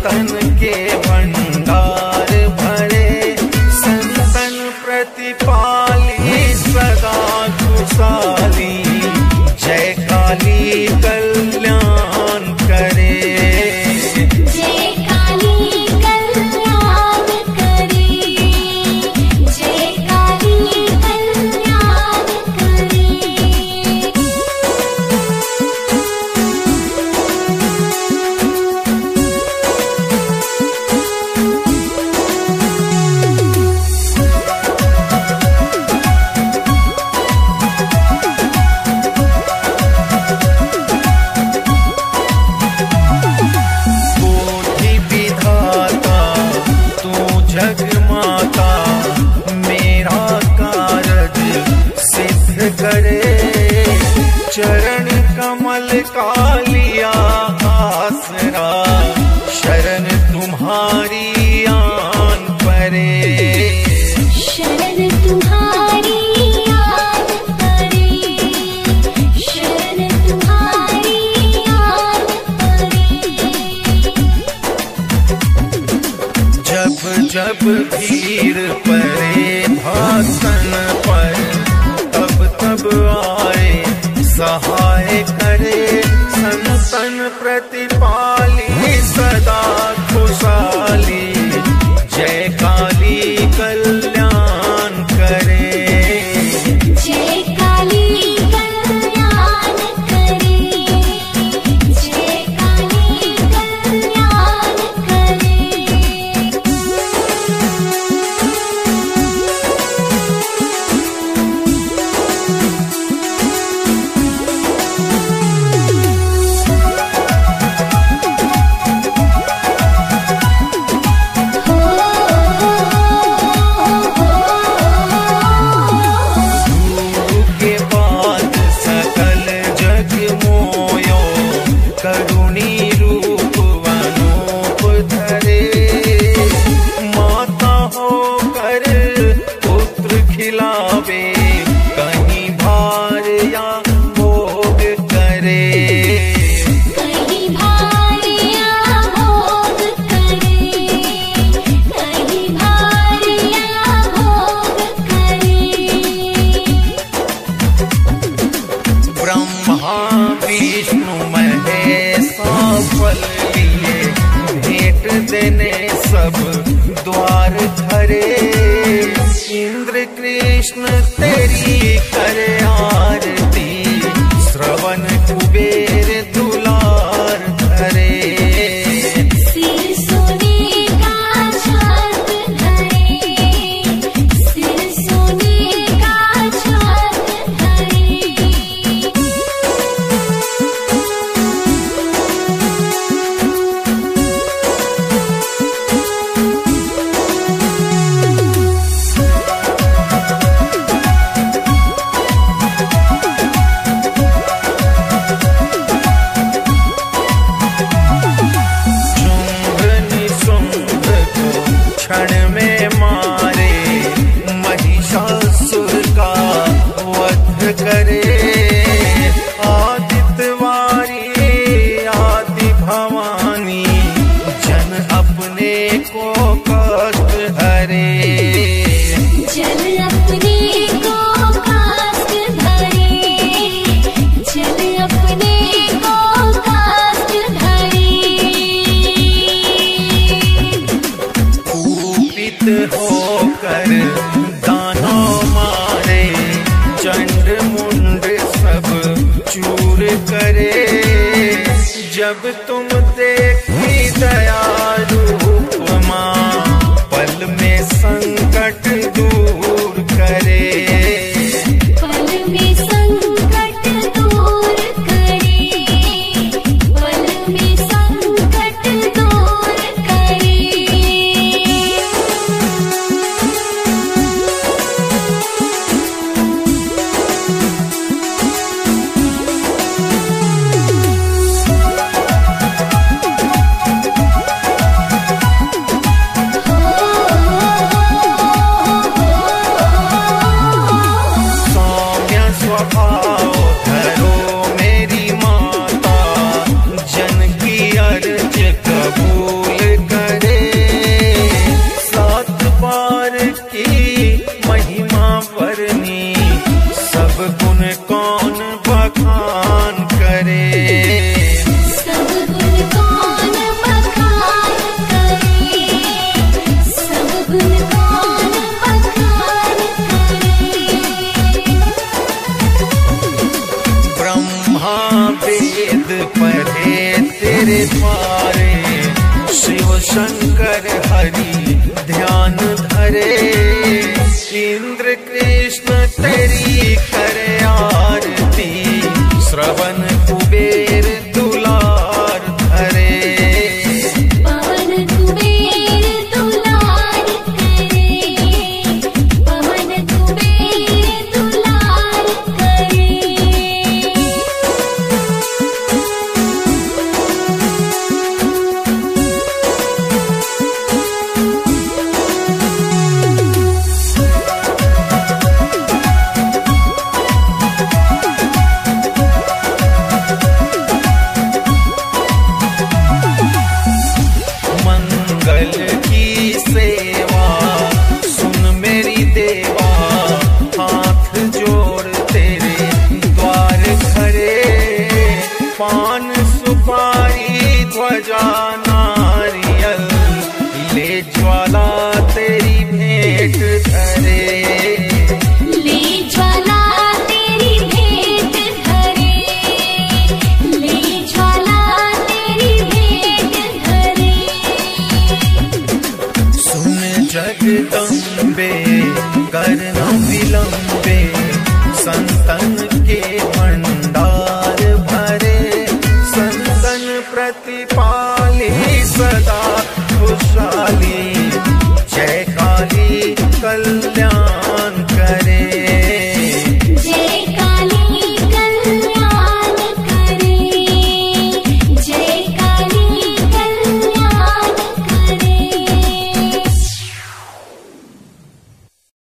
संतन के भंडार भरे, संतन प्रतिपाली सदा खुशहाली, जय काली कल्याण करे। जय काली कल्याण करे, जय काली कल्याण करे। कोटि विधाता तू जगमाता, मेरा कारज सिद्ध करे। चरण कमल का लिया आसरा, शरण तुम्हारी आन परे। शरण तुम्हारी आन परे, शरण तुम्हारी आन परे। जब जब भीड़ परे भक्तन पर, तब तब आए सहाय करे। संतन प्रतिपाली सदा खुशहाली, जय काली कल्याण करे। जय काली कल्याण करे, जय काली कल्याण करे। गुरु के बाद सकल जग मोयो, करुणी रूप अनूप धरे। माता होकर पुत्र खिलावे, कहीं भार या भोग करे। कहीं भार या भोग करे, कहीं भार या भोग करे। ब्रह्मा विष्णु महेश फल लिए, भेंट देने सब द्वार धरे। इंद्र कृष्ण तेरी करे आरती, श्रवण कुबेर दुलार धरे। सिर सोने का छात धरे, सिर सोने का छात धरे। शुंभ निशुंभ को क्षण में मारे, महिषासुर का वध करे। आदित्यवारी आदि भवानी, जन अपने को कष्ट हरे। जल अपने को काष्ठ धरे, जल अपने को काष्ठ धरे। कुपित होकर दानव मारे, चंड मुंड सब चूर करे। जब तुम देखी दया रूप मां, पल में संकट दूर करे। पल में संकट दूर करे, पल में संकट दूर करे। शंकर हरि ध्यान धरे, इंद्र कृष्ण तेरी करे आरती, श्रवण कुबेर दुलार धरे। पवन कुबेर दुलार करे, पवन कुबेर दुलार करे। मंगल की सेवा सुन मेरी देवा, हाथ जोड़ तेरे द्वार खड़े, पान सुपारी ध्वजा नारियल, ले ज्वाला तेरी भेंट धरे। ले ज्वाला तेरी भेंट धरे, ले ज्वाला तेरी भेंट धरे। सुन जगदम्बे कर न विलम्बे, संतन के भंडार भरे, संतन प्रतिपाली सदा खुशहाली, जय